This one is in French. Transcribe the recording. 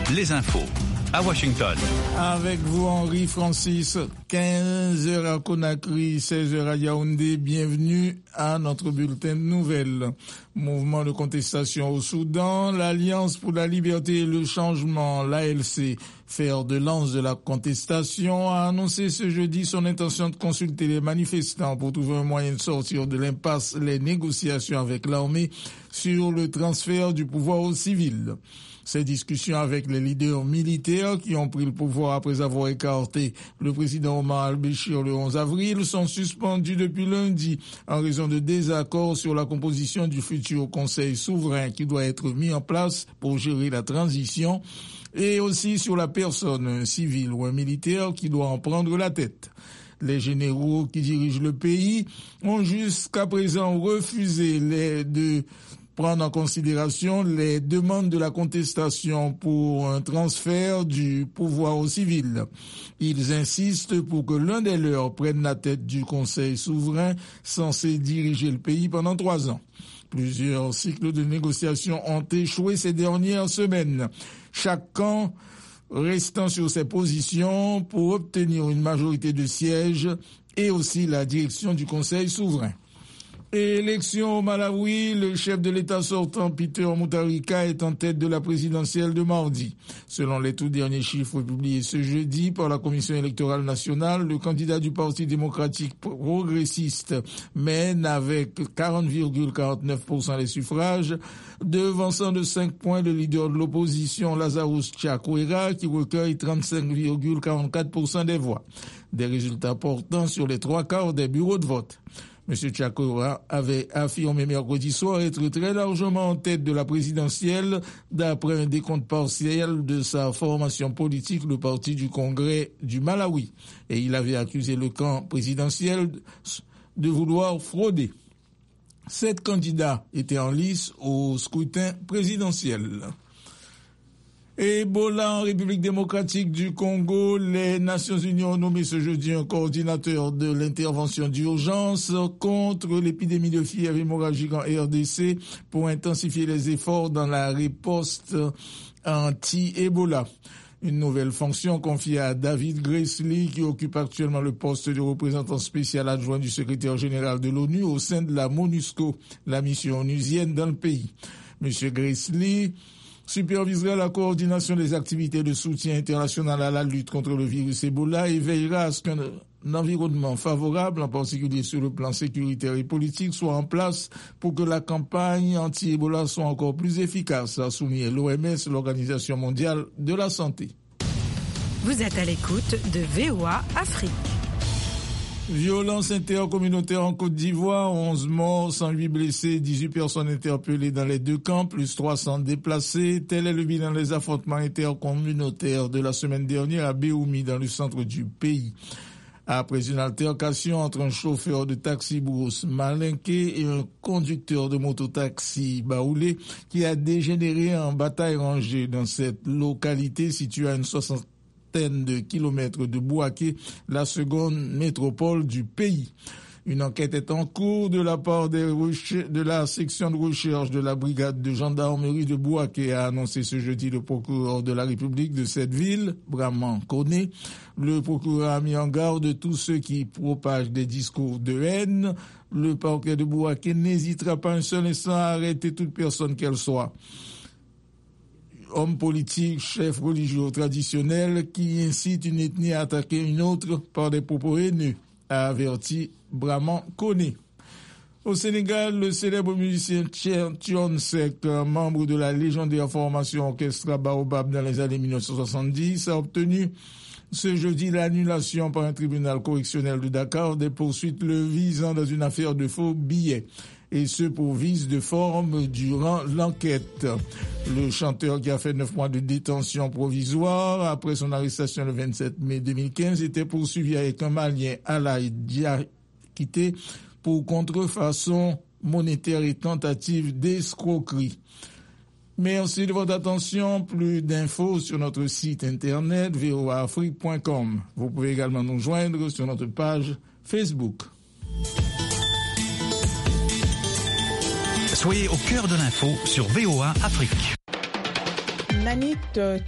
les infos à Washington. Avec vous, Henri Francis, 15h à Conakry, 16h à Yaoundé. Bienvenue à notre bulletin de nouvelles. Mouvement de contestation au Soudan, l'Alliance pour la liberté et le changement, l'ALC, fer de lance de la contestation, a annoncé ce jeudi son intention de consulter les manifestants pour trouver un moyen de sortir de l'impasse les négociations avec l'armée sur le transfert du pouvoir aux civils. Ces discussions avec les leaders militaires qui ont pris le pouvoir après avoir écarté le président Omar al-Béchir le 11 avril sont suspendues depuis lundi en raison de désaccords sur la composition du futur Conseil souverain qui doit être mis en place pour gérer la transition et aussi sur la personne, un civil ou un militaire qui doit en prendre la tête. Les généraux qui dirigent le pays ont jusqu'à présent refusé de prendre en considération les demandes de la contestation pour un transfert du pouvoir aux civils. Ils insistent pour que l'un des leurs prenne la tête du Conseil souverain censé diriger le pays pendant 3 ans. Plusieurs cycles de négociations ont échoué ces dernières semaines. Chaque camp restant sur ses positions pour obtenir une majorité de sièges et aussi la direction du Conseil souverain. Élection au Malawi, le chef de l'État sortant, Peter Mutharika, est en tête de la présidentielle de mardi. Selon les tout derniers chiffres publiés ce jeudi par la Commission électorale nationale, le candidat du Parti démocratique progressiste mène avec 40,49% des suffrages, devançant de 5 points le leader de l'opposition, Lazarus Chakwera, qui recueille 35,44% des voix. Des résultats portant sur les 3/4 des bureaux de vote. M. Chakwera avait affirmé mercredi soir être très largement en tête de la présidentielle d'après un décompte partiel de sa formation politique, le Parti du Congrès du Malawi. Et il avait accusé le camp présidentiel de vouloir frauder. 7 candidats étaient en lice au scrutin présidentiel. Ebola en République démocratique du Congo, les Nations Unies ont nommé ce jeudi un coordinateur de l'intervention d'urgence contre l'épidémie de fièvre hémorragique en RDC pour intensifier les efforts dans la riposte anti-Ebola. Une nouvelle fonction confiée à David Gressly, qui occupe actuellement le poste de représentant spécial adjoint du secrétaire général de l'ONU au sein de la MONUSCO, la mission onusienne dans le pays. Monsieur Gressly supervisera la coordination des activités de soutien international à la lutte contre le virus Ebola et veillera à ce qu'un environnement favorable, en particulier sur le plan sécuritaire et politique, soit en place pour que la campagne anti-Ebola soit encore plus efficace, a souligné l'OMS, l'Organisation mondiale de la santé. Vous êtes à l'écoute de VOA Afrique. Violence intercommunautaire en Côte d'Ivoire, 11 morts, 108 blessés, 18 personnes interpellées dans les 2 camps, plus 300 déplacés. Tel est le bilan des affrontements intercommunautaires de la semaine dernière à Béoumi, dans le centre du pays. Après une altercation entre un chauffeur de taxi Brousse Malinké et un conducteur de mototaxi Baoulé qui a dégénéré en bataille rangée dans cette localité située à une 60 de kilomètres de Bouaké, la seconde métropole du pays. Une enquête est en cours de la part de la section de recherche de la brigade de gendarmerie de Bouaké, a annoncé ce jeudi le procureur de la République de cette ville, Braman Koné. Le procureur a mis en garde tous ceux qui propagent des discours de haine. Le parquet de Bouaké n'hésitera pas un seul instant à arrêter toute personne qu'elle soit, homme politique, chef religieux traditionnel, qui incite une ethnie à attaquer une autre par des propos haineux, a averti Braman Koné. Au Sénégal, le célèbre musicien Thione Seck, membre de la légendaire formation Orchestra Baobab dans les années 1970, a obtenu ce jeudi l'annulation par un tribunal correctionnel de Dakar des poursuites le visant dans une affaire de faux billets, et ce pour vice de forme durant l'enquête. Le chanteur, qui a fait 9 mois de détention provisoire après son arrestation le 27 mai 2015, était poursuivi avec un Malien, Alaï Diakité, pour contrefaçon monétaire et tentative d'escroquerie. Merci de votre attention. Plus d'infos sur notre site internet voaafrique.com. Vous pouvez également nous joindre sur notre page Facebook. Soyez au cœur de l'info sur VOA Afrique. Nanit